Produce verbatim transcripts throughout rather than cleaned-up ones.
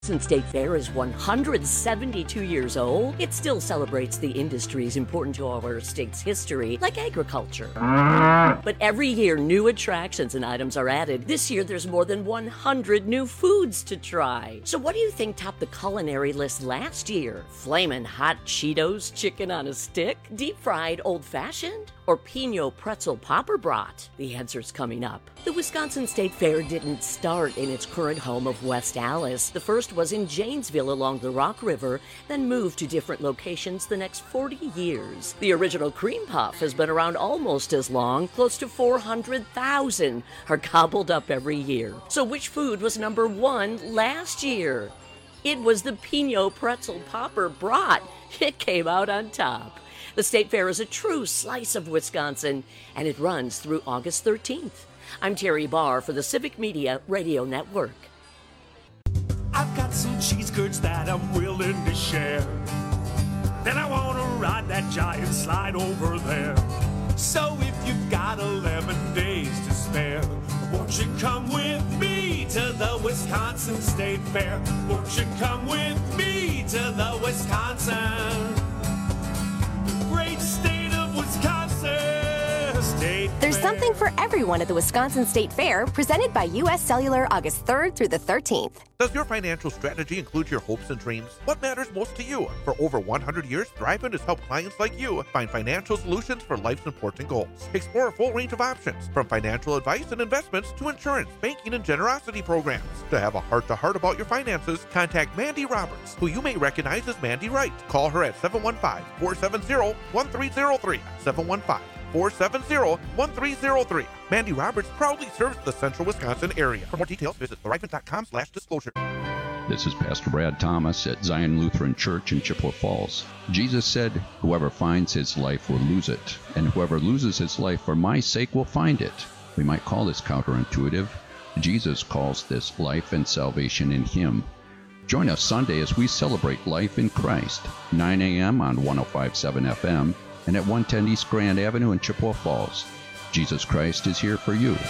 Wisconsin State Fair is one hundred seventy-two years old. It still celebrates the industries important to our state's history, like agriculture. But every year, new attractions and items are added. This year, there's more than one hundred new foods to try. So what do you think topped the culinary list last year? Flamin' hot Cheetos chicken on a stick? Deep-fried old-fashioned? Or Pinot pretzel popper brat? The answer's coming up. The Wisconsin State Fair didn't start in its current home of West Allis. The first was in Janesville along the Rock River, then moved to different locations the next forty years. The original cream puff has been around almost as long. Close to four hundred thousand are gobbled up every year. So which food was number one last year? It was the Pinot pretzel popper brat. It came out on top. The State Fair is a true slice of Wisconsin, and it runs through August thirteenth. I'm Terry Barr for the Civic Media Radio Network. I've got some cheese curds that I'm willing to share. Then I want to ride that giant slide over there. So if you've got eleven days to spare, won't you come with me to the Wisconsin State Fair? Won't you come with me to the Wisconsin, great state of Wisconsin State Fair? There's something for everyone at the Wisconsin State Fair, presented by U S Cellular August third through the thirteenth. Does your financial strategy include your hopes and dreams? What matters most to you? For over one hundred years, Thriven has helped clients like you find financial solutions for life's important goals. Explore a full range of options, from financial advice and investments to insurance, banking, and generosity programs. To have a heart-to-heart about your finances, contact Mandy Roberts, who you may recognize as Mandy Wright. Call her at seven one five, four seven zero, one three zero three, seven one five, four seven zero, one three zero three. Mandy Roberts proudly serves the central Wisconsin area. For more details, visit thriven.com slash disclosure. This is Pastor Brad Thomas at Zion Lutheran Church in Chippewa Falls. Jesus said, "Whoever finds his life will lose it, and whoever loses his life for my sake will find it." We might call this counterintuitive. Jesus calls this life and salvation in him. Join us Sunday as we celebrate life in Christ, nine a.m. on one oh five point seven F M and at one ten East Grand Avenue in Chippewa Falls. Jesus Christ is here for you.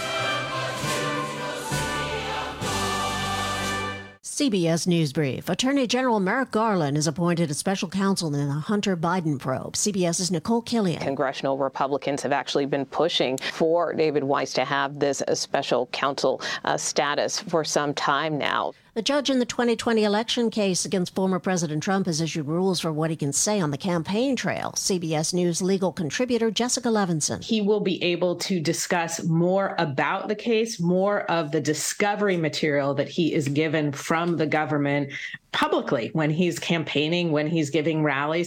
C B S News Brief. Attorney General Merrick Garland is appointed as special counsel in the Hunter Biden probe. CBS's Nicole Killian. Congressional Republicans have actually been pushing for David Weiss to have this uh, special counsel uh, status for some time now. The judge in the twenty twenty election case against former President Trump has issued rules for what he can say on the campaign trail. C B S News legal contributor Jessica Levinson. He will be able to discuss more about the case, more of the discovery material that he is given from the government publicly when he's campaigning, when he's giving rallies.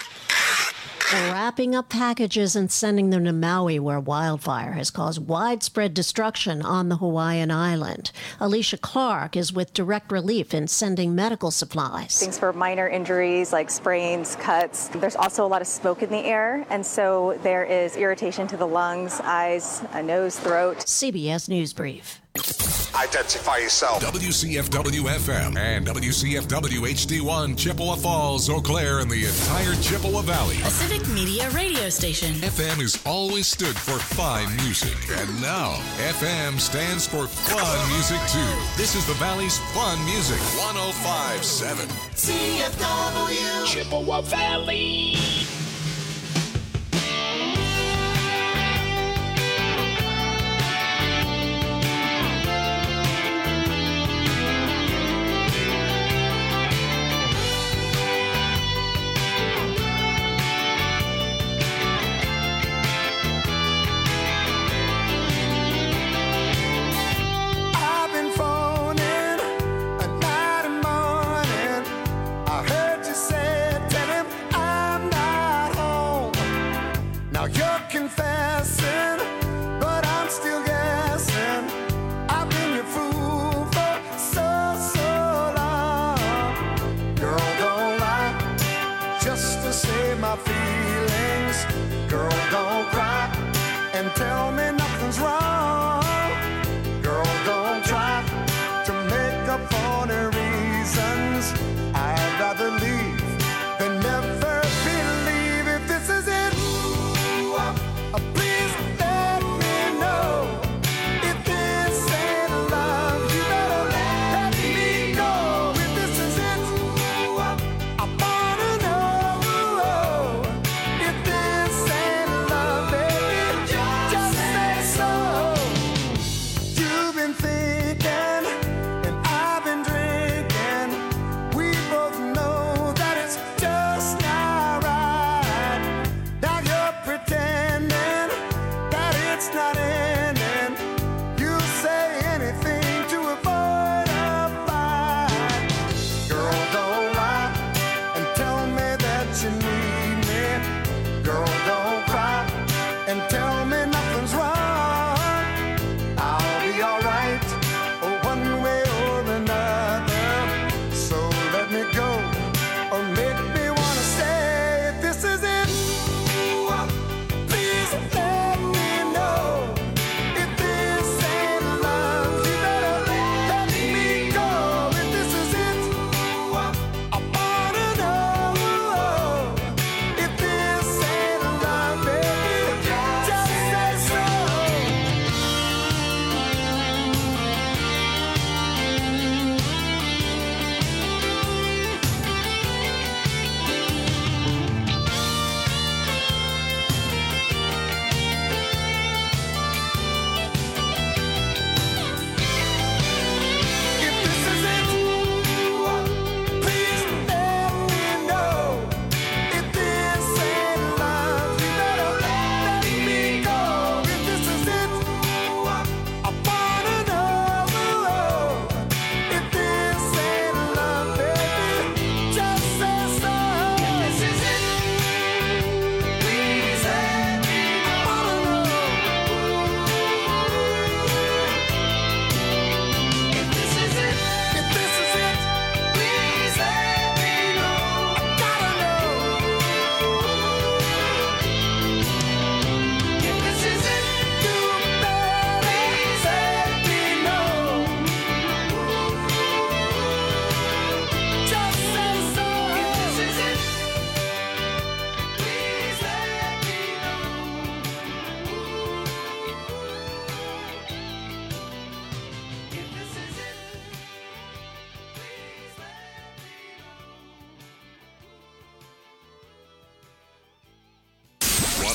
Wrapping up packages and sending them to Maui, where wildfire has caused widespread destruction on the Hawaiian island. Alicia Clark is with Direct Relief in sending medical supplies. Things for minor injuries like sprains, cuts. There's also a lot of smoke in the air, and so there is irritation to the lungs, eyes, a nose, throat. C B S News Brief. Identify yourself. W C F W F M and W C F W H D one, Chippewa Falls, Eau Claire, and the entire Chippewa Valley. A Civic Media radio station. F M has always stood for fine music. And now, F M stands for fun music, too. This is the Valley's fun music. one oh five point seven. C F W Chippewa Valley. If this ain't love, you better let me go. If this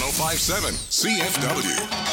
oh five point seven C F W.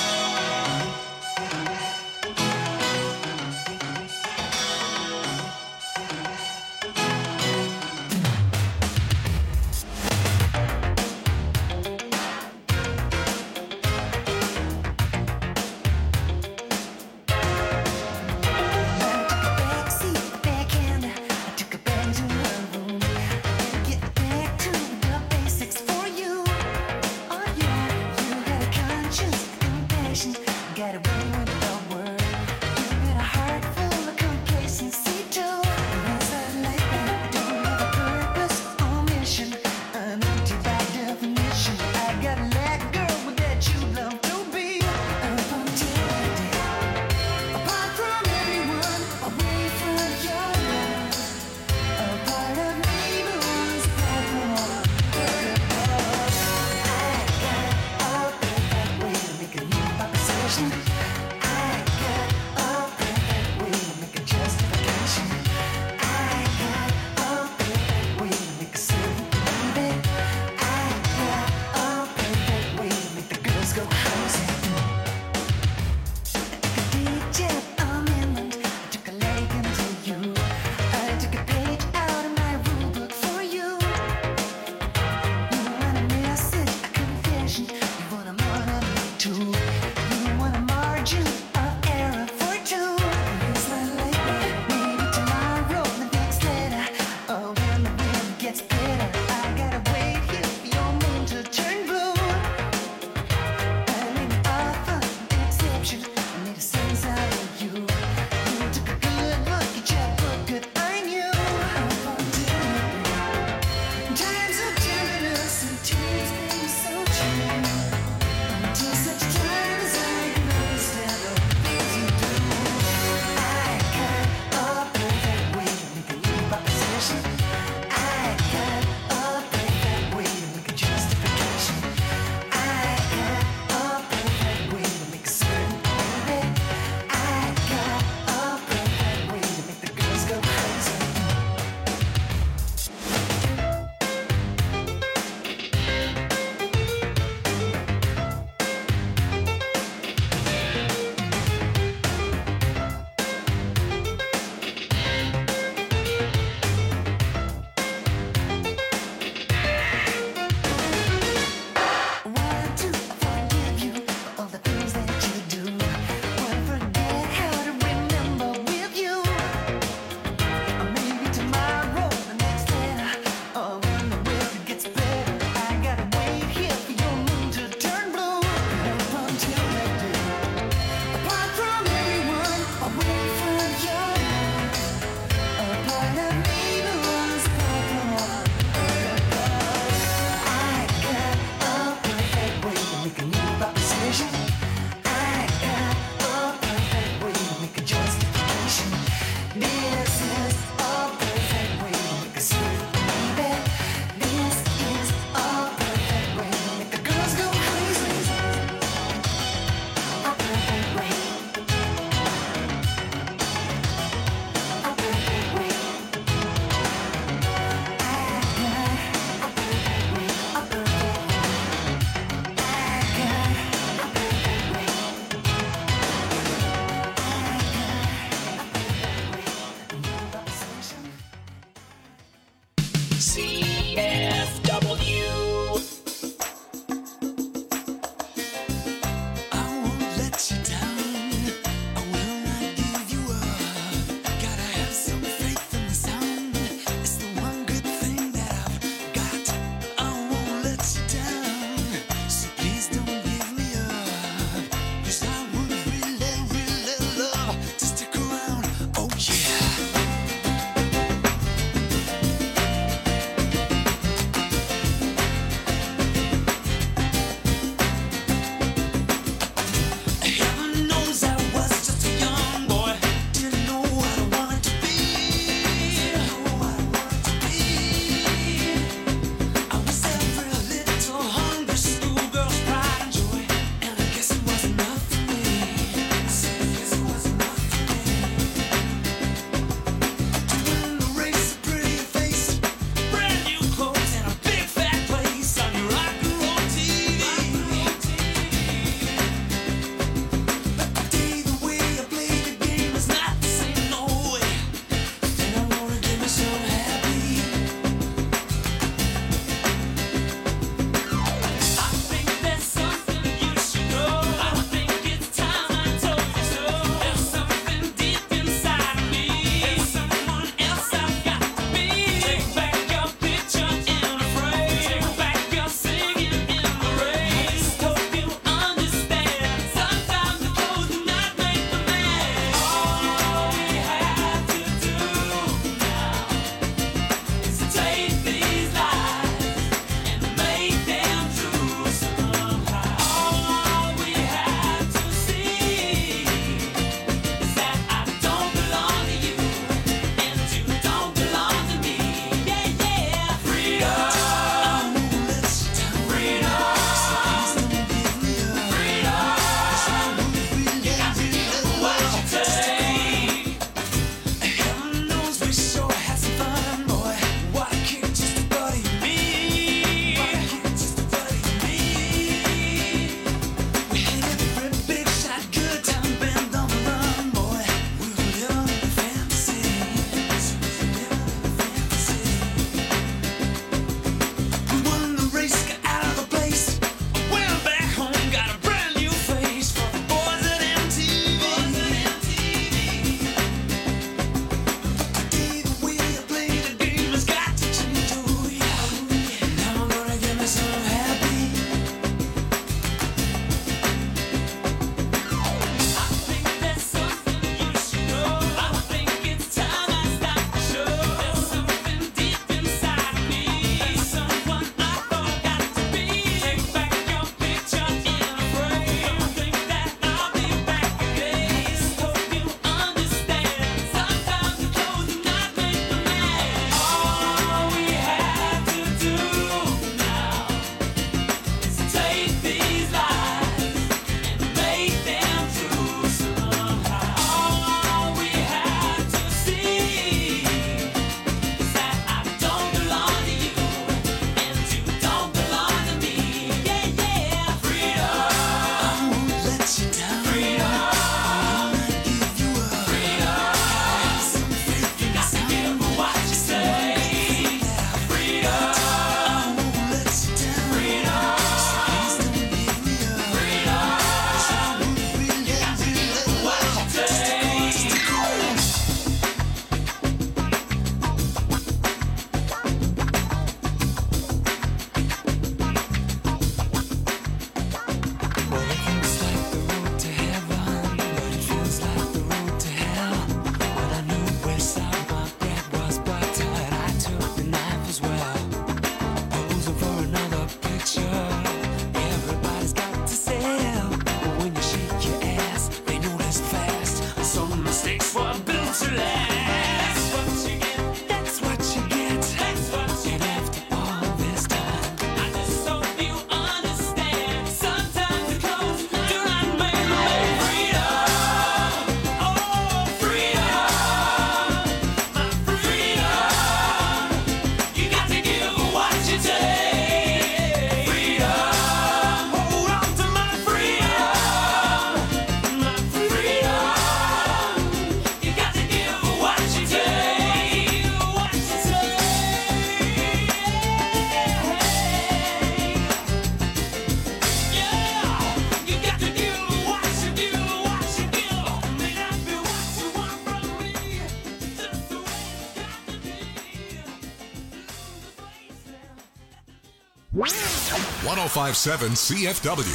one oh five point seven C F W.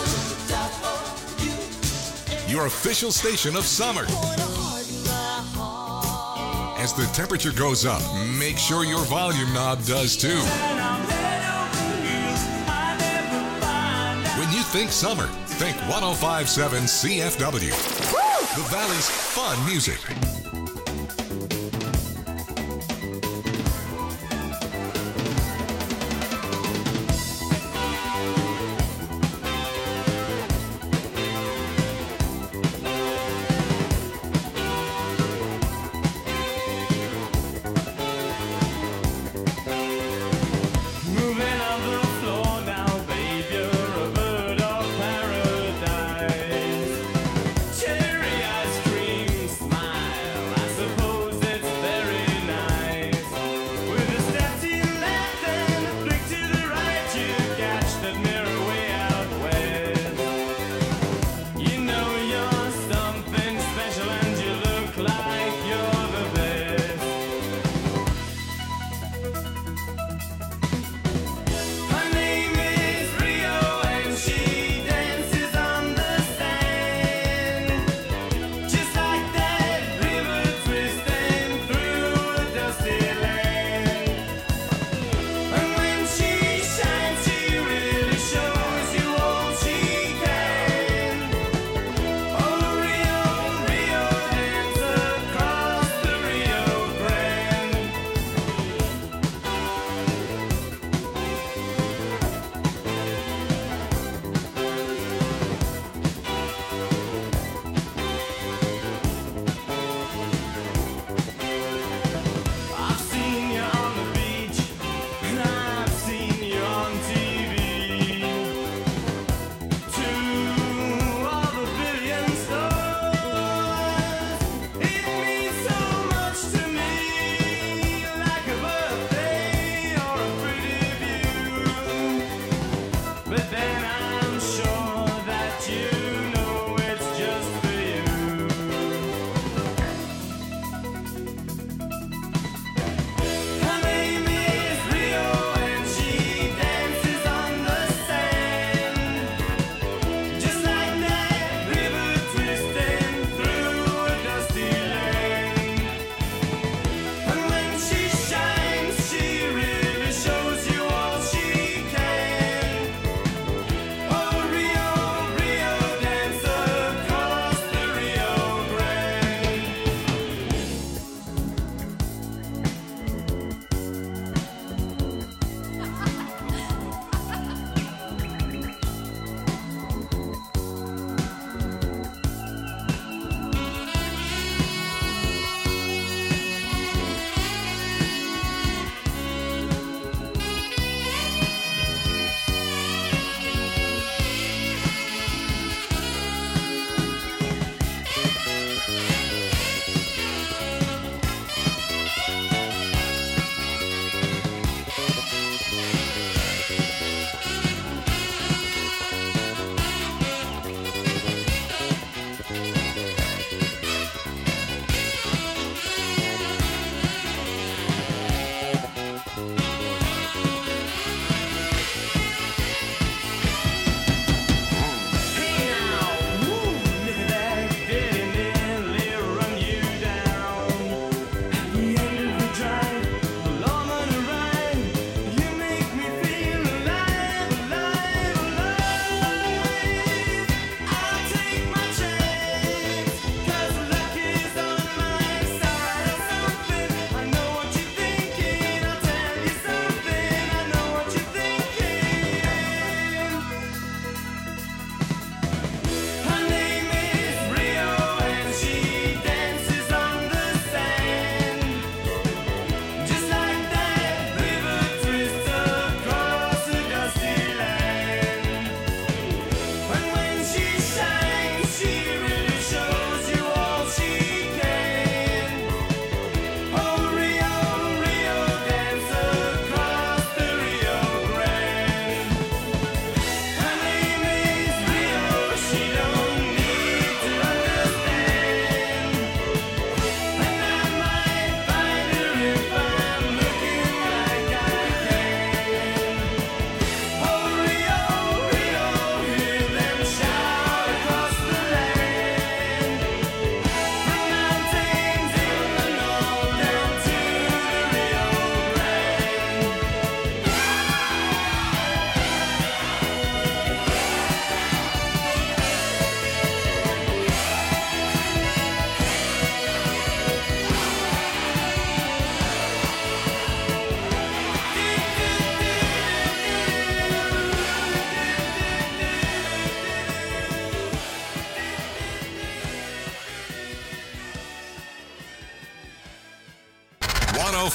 Your official station of summer. As the temperature goes up, make sure your volume knob does too. When you think summer, think one oh five point seven C F W. The Valley's fun music. Cherry ice cream smile.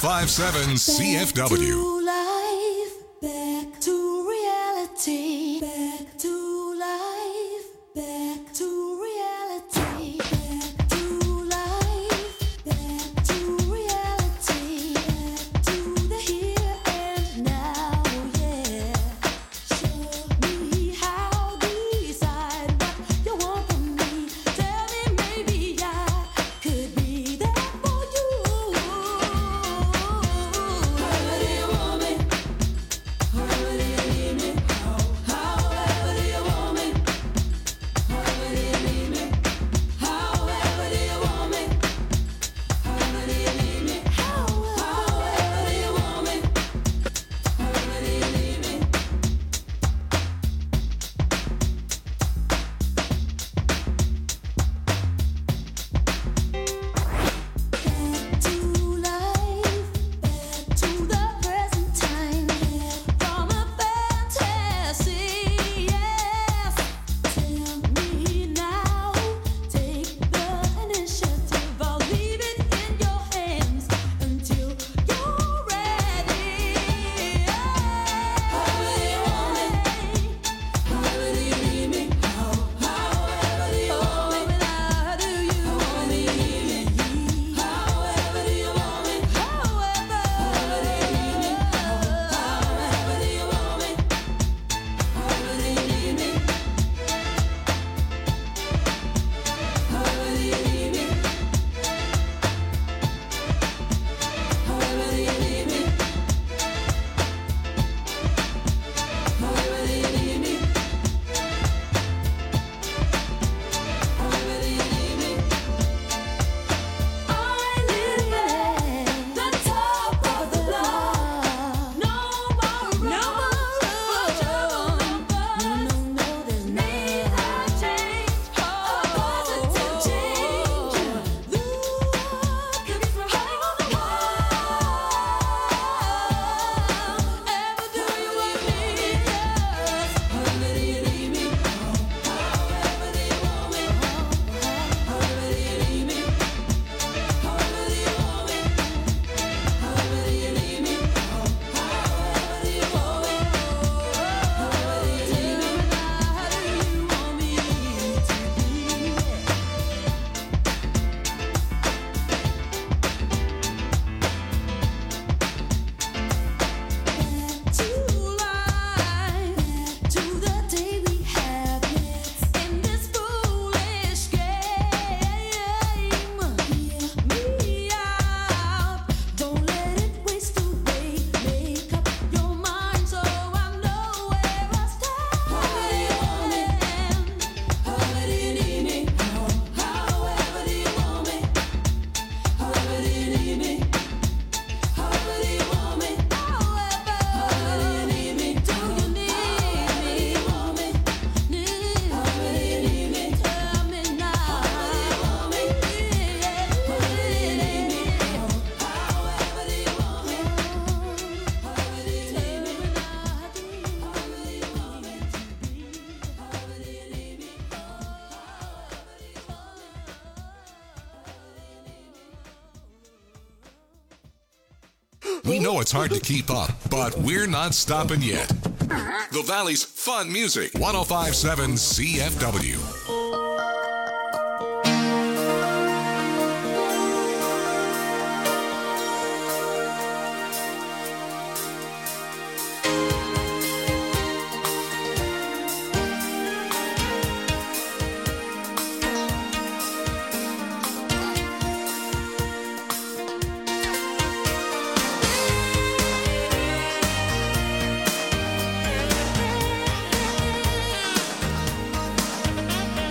five seven C F W. Back to reality. Back to life. Back to reality. Back to life. Back to reality. Back to the here and now. Yeah. Show me how. Decide what you want from me. Tell me maybe I could be there for you. How do you want me? However do you need me? However do you want me? However do you need me? However do you want me? However do you need me? However do you want me? However do you need me? Back to life, back to the present time, from a fantasy, yes. Tell me now, take the initiative. I'll leave it in your hands until you're ready. However do you want me? However do you need me? However do you want me? How do you want me? However do you want me? However do you need me? However do you want me? However do you need me? However do you need me? However do you need me? However do you need me? However do you need me? I live at the top of the block. No more room for trouble. No, no, there's need a change, a positive change. Look at me from high on the wall. Ever do you want me? Yes. However do you need me? However do you want me? However do you need me? However do you want me? However do you need me? However do you want me? However do you need me? How do you want me Back to life, back to the day we have in this foolish game. Hear me out, don't let it waste away. Make up your mind so I know where I stand. However do you want me? However do you need me? However do you want me? However do you need me? However do you want me? However do you need me? Do you need me? Want me? Need? However do you need me? Tell me now. However do you want me? However do you need me? However do you want me? However do you need me? However do you want me to be? However do you need me? We know it's hard to keep up, but we're not stopping yet. The Valley's fun music, one oh five point seven C F W. However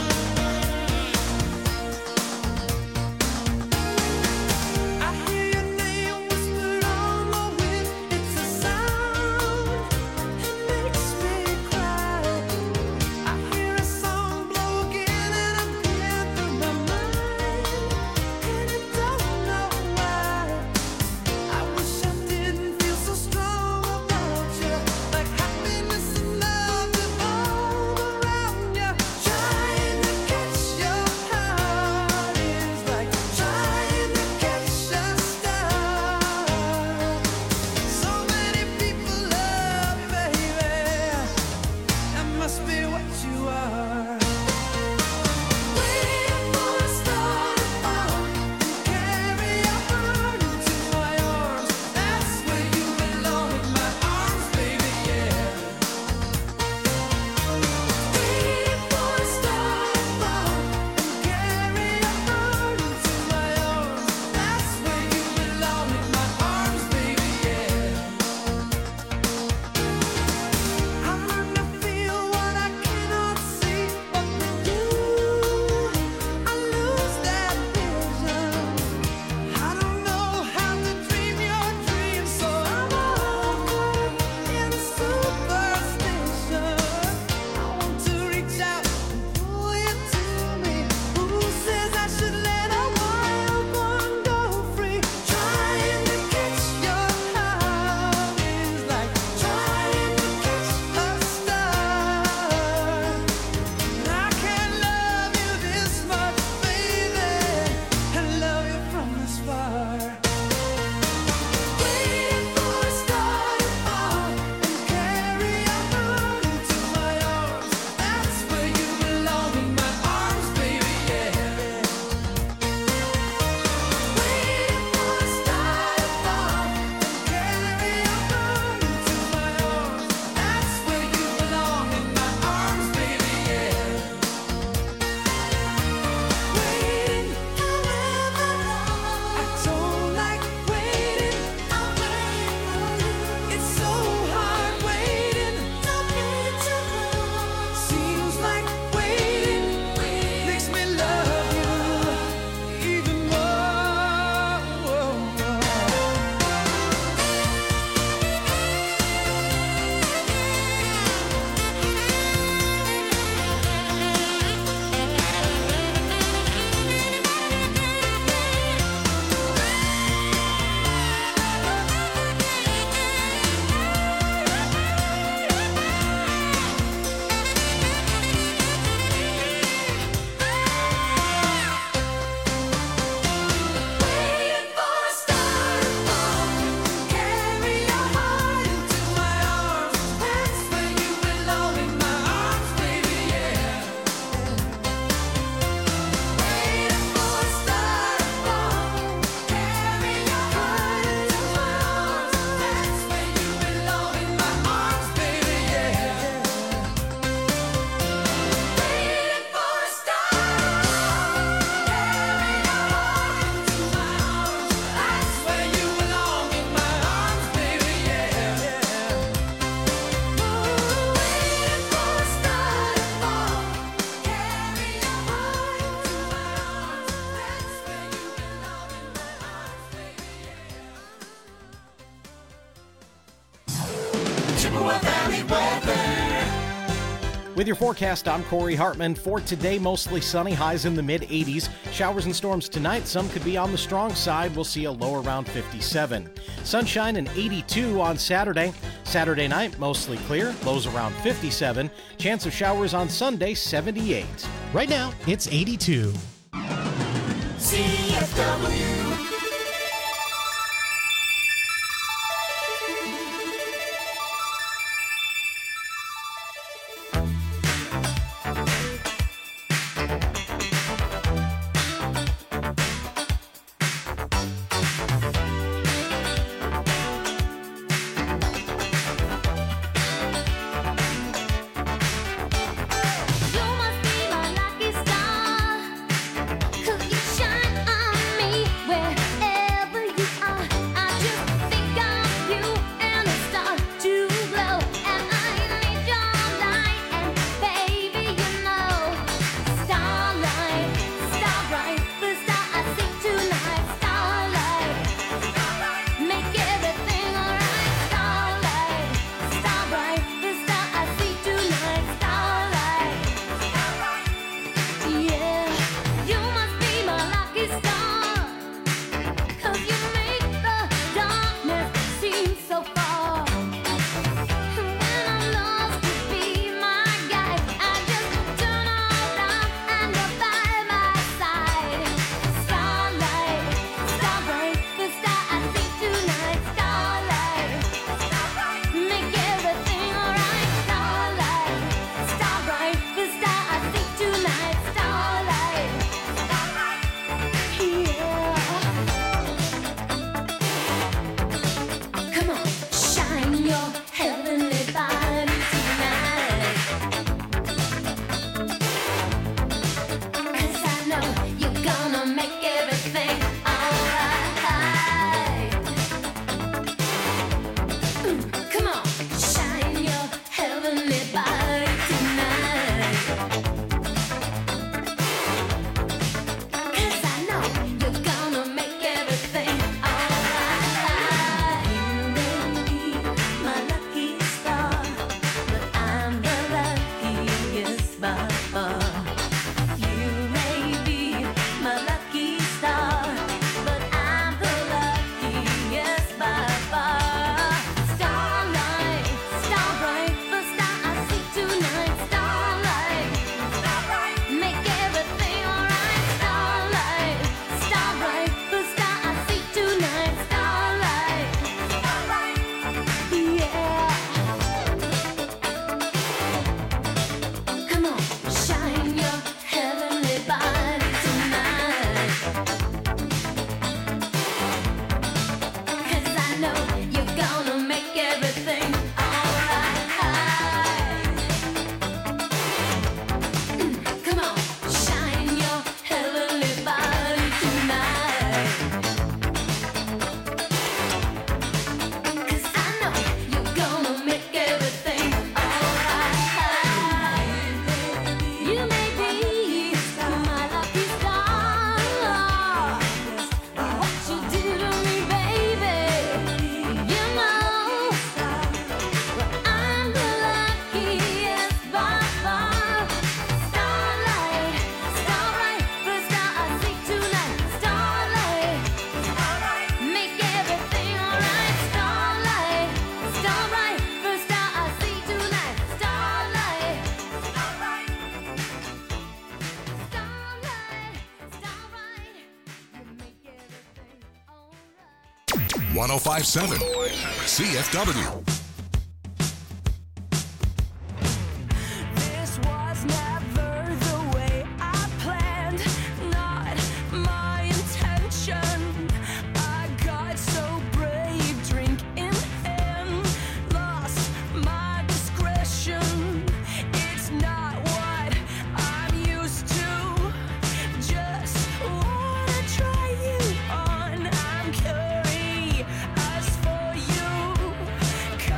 Chippewa Valley weather. With your forecast, I'm Corey Hartman. For today, mostly sunny, highs in the mid eighties. Showers and storms tonight, some could be on the strong side. We'll see a low around fifty-seven. Sunshine and eighty-two on Saturday. Saturday night, mostly clear, lows around fifty-seven. Chance of showers on Sunday, seventy-eight. Right now, it's eighty-two. C F W. one oh five point seven C F W. Curious for you.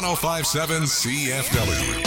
one oh five point seven C F W.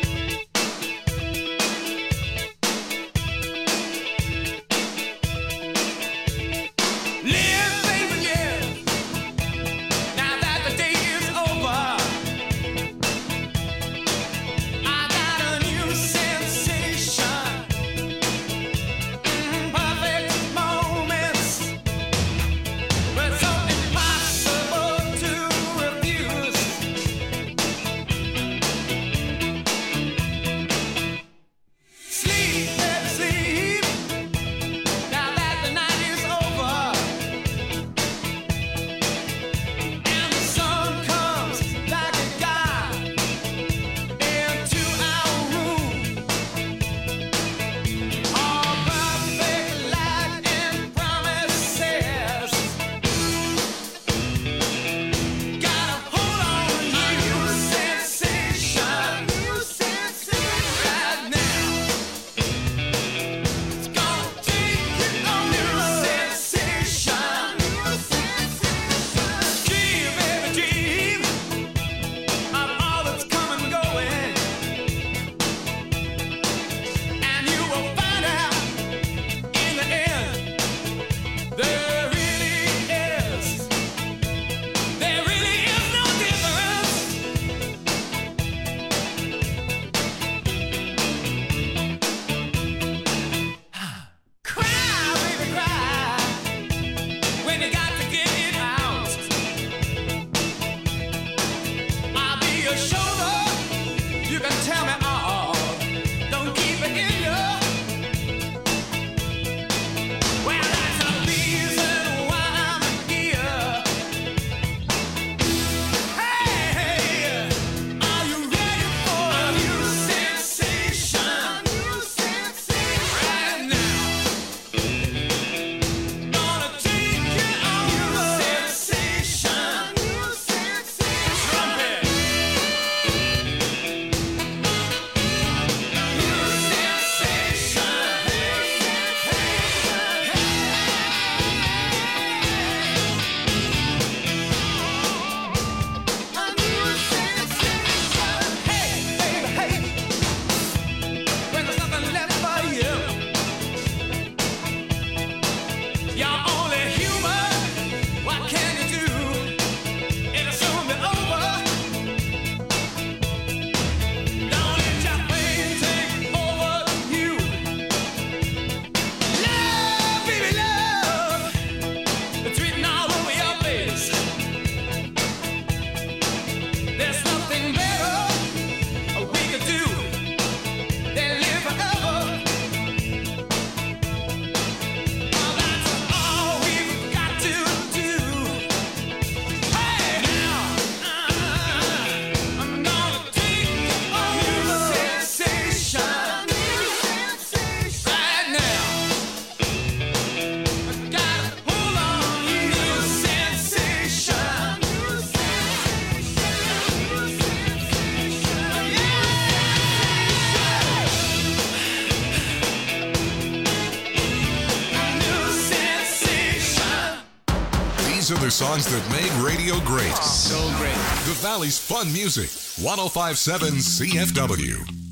These are the songs that made radio great. So great. The Valley's fun music. one oh five point seven C F W.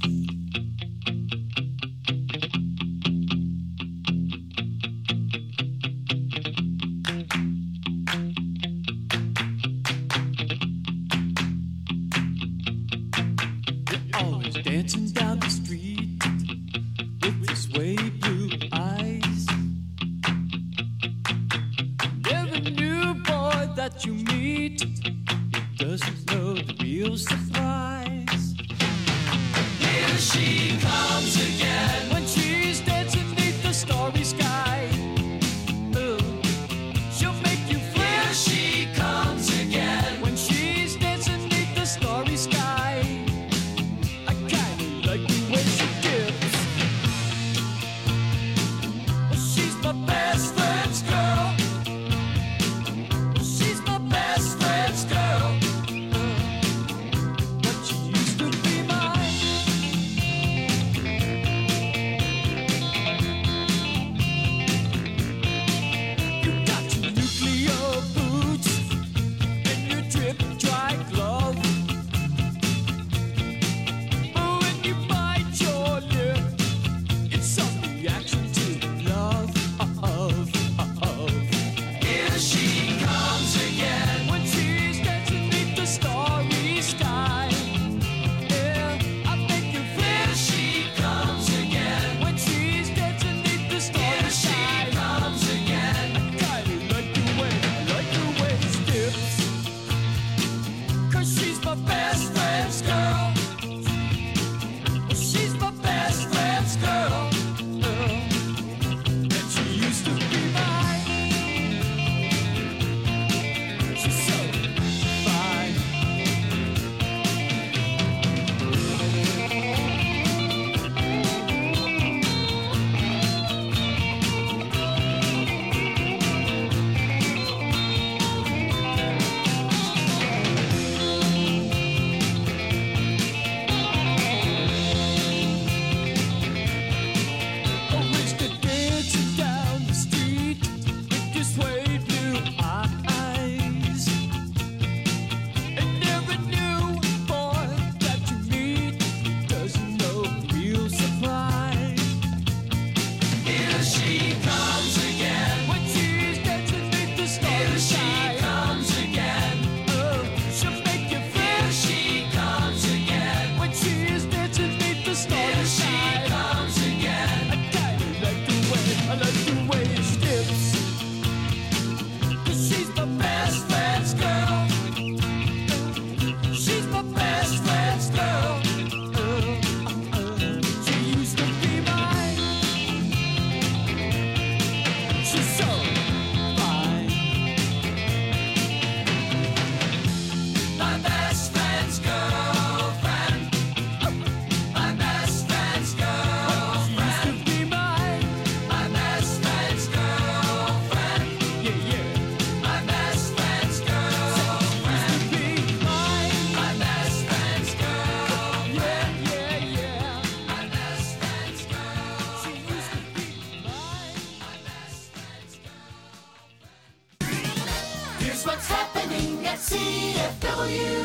Always dancing down the street with your sway blue eyes. Every new boy that you meet doesn't know the real surprise. Here she comes again when she's dancing beneath the starry sky. Ooh, she'll make you feel. Here she comes again when she's dancing beneath the starry sky. I kinda like the way she dips. She's my best friend's girl. She's my best friend's girl. But she used to be mine. friend's girl. She's my best friend's girl. And she used to be mine. She's so fine. What's happening at C F W?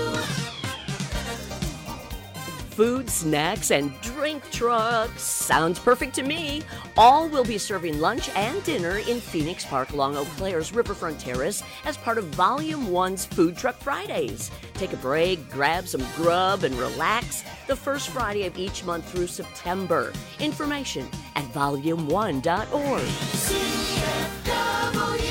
Food, snacks, and drink trucks. Sounds perfect to me. All will be serving lunch and dinner in Phoenix Park along Eau Claire's Riverfront Terrace as part of Volume one's Food Truck Fridays. Take a break, grab some grub, and relax the first Friday of each month through September. Information at volume one dot org. C F W.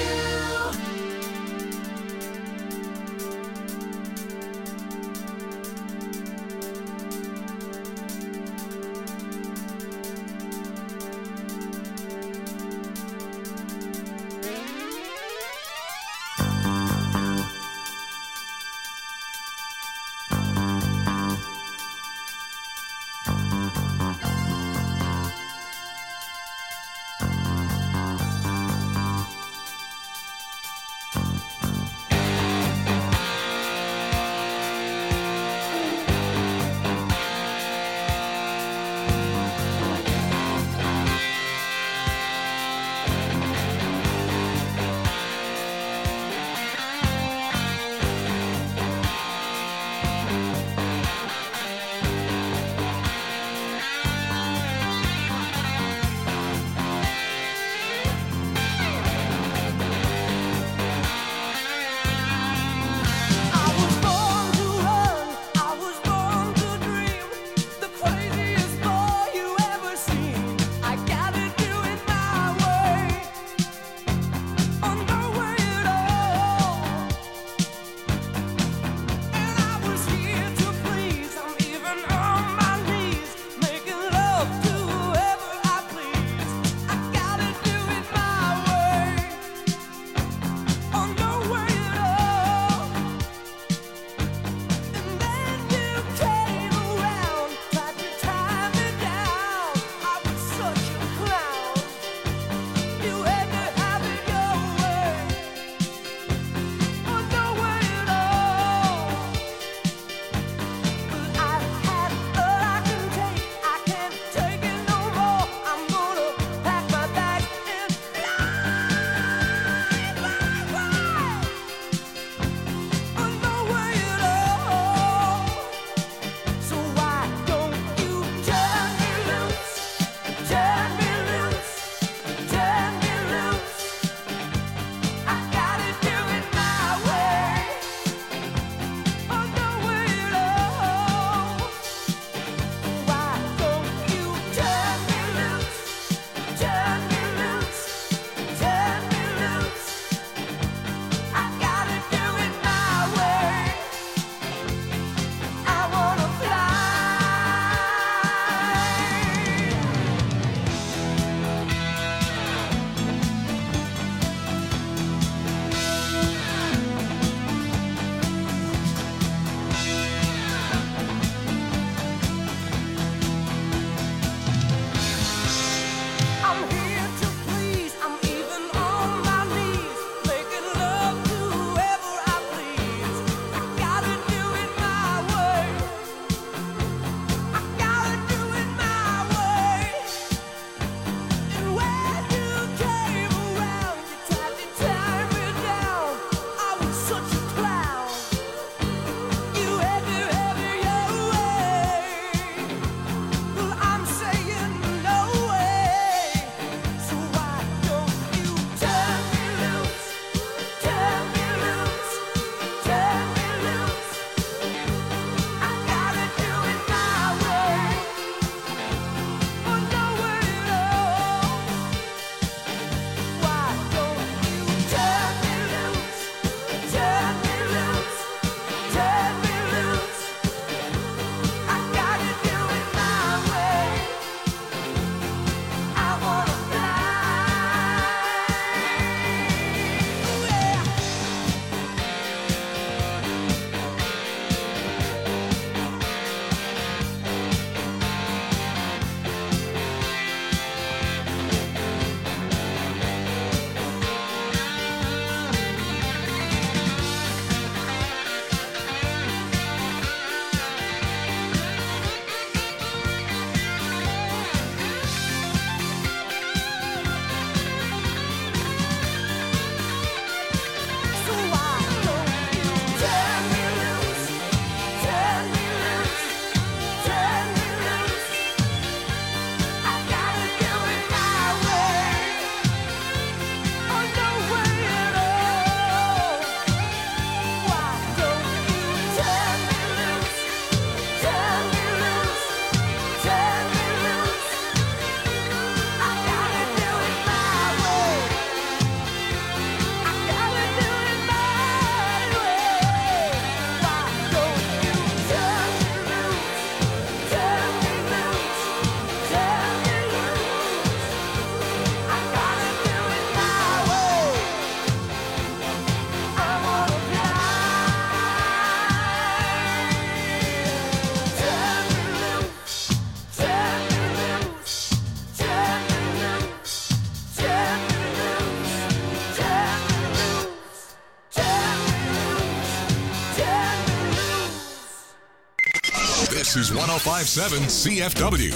This is one oh five point seven C F W.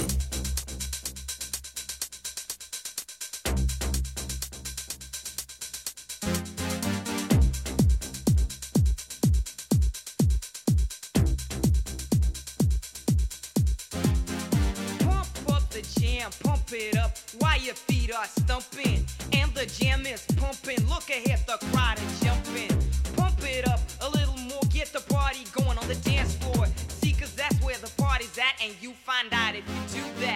Pump up the jam, pump it up while your feet are stumping. And the jam is pumping. Look ahead, the crowd is jumping. Pump it up a little more, get the party going on the dance floor. See, cause that's where the party's at, and you find out if you do that.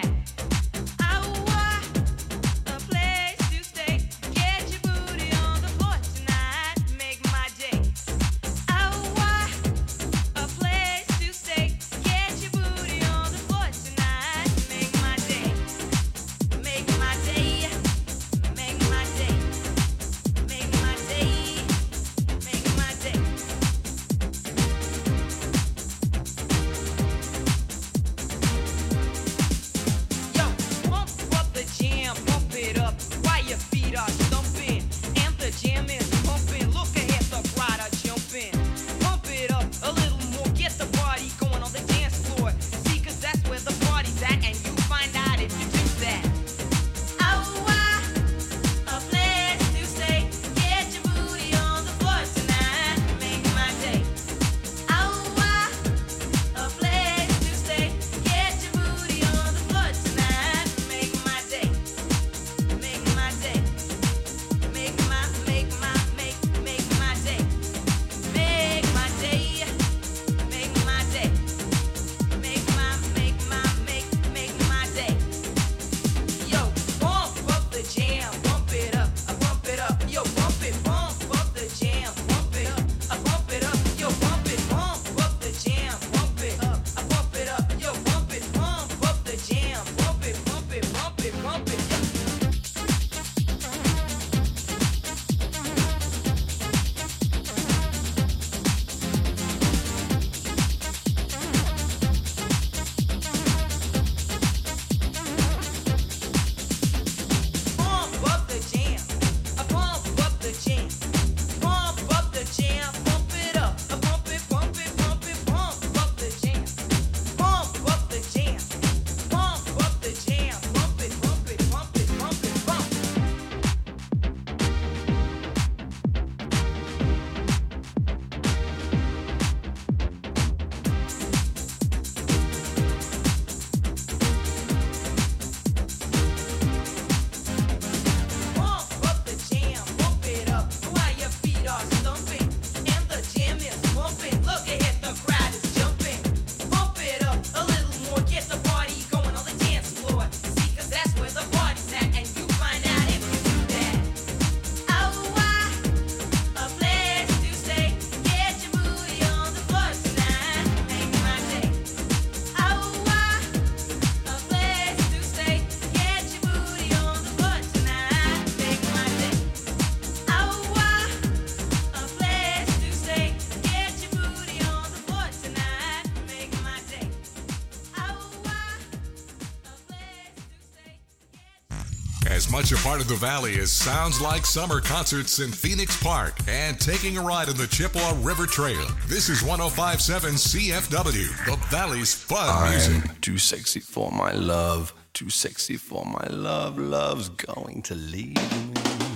As much a part of the Valley as sounds like summer concerts in Phoenix Park and taking a ride on the Chippewa River Trail. This is one oh five point seven C F W, the Valley's fun music. I'm too sexy for my love, too sexy for my love, love's going to leave me.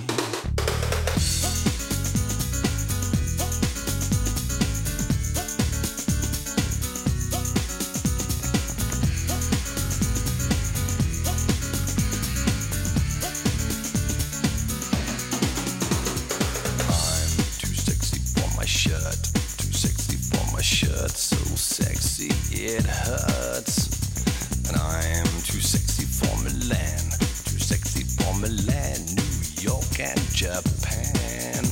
It hurts, and I'm too sexy for Milan, too sexy for Milan, New York and Japan.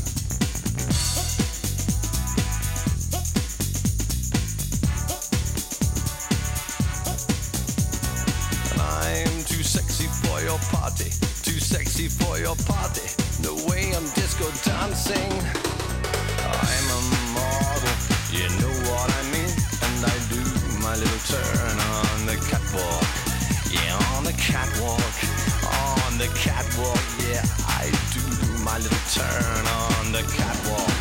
And I'm too sexy for your party, too sexy for your party, the way I'm disco dancing. I'm a model, you know what I mean, and I do my little turn on the catwalk, yeah, on the catwalk, on the catwalk, yeah, I do my little turn on the catwalk.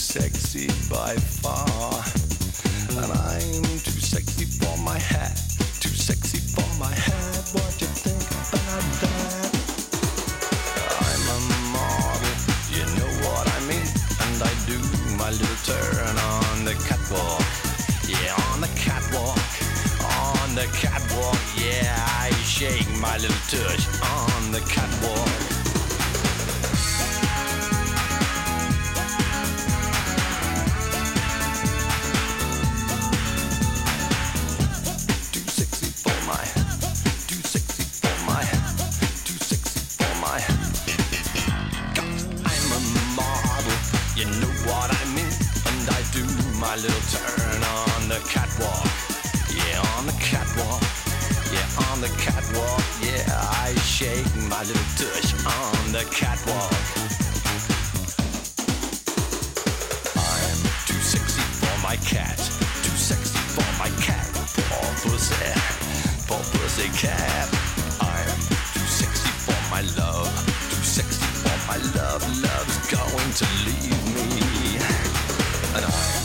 sexy by far. And I'm too sexy for my hat, too sexy for my hat. What do you think about that? I'm a model, you know what I mean. And I do my little turn on the catwalk. Yeah, on the catwalk, on the catwalk. Yeah, I shake my little tush on the catwalk. My little turn on the catwalk. Yeah, on the catwalk. Yeah, on the catwalk. Yeah, I shake my little tush on the catwalk. I'm too sexy for my cat. Too sexy for my cat. Poor pussy. Poor pussy cat. I'm too sexy for my love. Too sexy for my love. Love's going to leave me. And I'm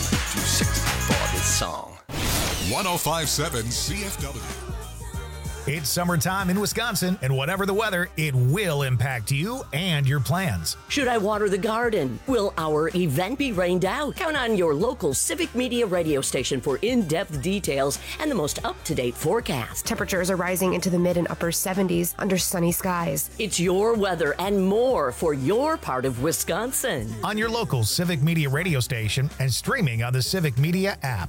song. one oh five point seven C F W. It's summertime in Wisconsin, and whatever the weather, it will impact you and your plans. Should I water the garden? Will our event be rained out? Count on your local Civic Media radio station for in-depth details and the most up-to-date forecast. Temperatures are rising into the mid and upper seventies under sunny skies. It's your weather and more for your part of Wisconsin. On your local Civic Media radio station and streaming on the Civic Media app.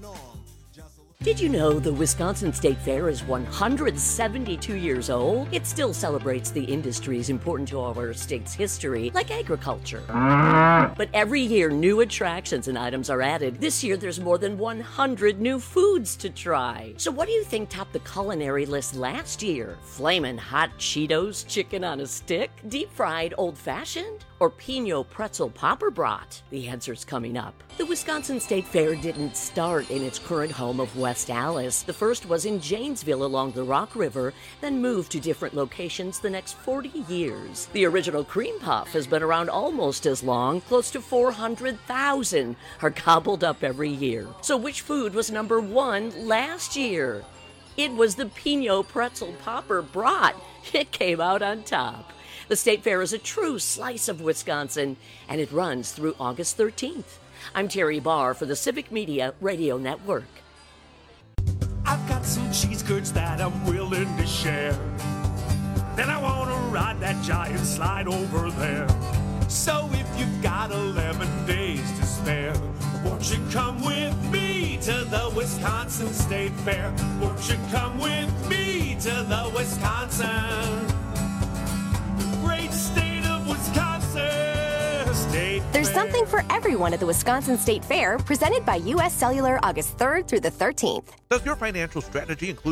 Did you know the Wisconsin State Fair is one hundred seventy-two years old? It still celebrates the industries important to our state's history, like agriculture. But every year, new attractions and items are added. This year, there's more than one hundred new foods to try. So what do you think topped the culinary list last year? Flamin' hot Cheetos chicken on a stick? Deep-fried old-fashioned? Or Pinot pretzel popper brat? The answer's coming up. The Wisconsin State Fair didn't start in its current home of West Allis. The first was in Janesville along the Rock River, then moved to different locations the next forty years. The original cream puff has been around almost as long. Close to four hundred thousand are gobbled up every year. So which food was number one last year? It was the Pinot pretzel popper brat. It came out on top. The State Fair is a true slice of Wisconsin, and it runs through August thirteenth. I'm Terry Barr for the Civic Media Radio Network. I've got some cheese curds that I'm willing to share. Then I want to ride that giant slide over there. So if you've got eleven days to spare, won't you come with me to the Wisconsin State Fair? Won't you come with me to the Wisconsin? Great state of Wisconsin State There's Fair. something for everyone at the Wisconsin State Fair, presented by U S Cellular August third through the thirteenth. Does your financial strategy include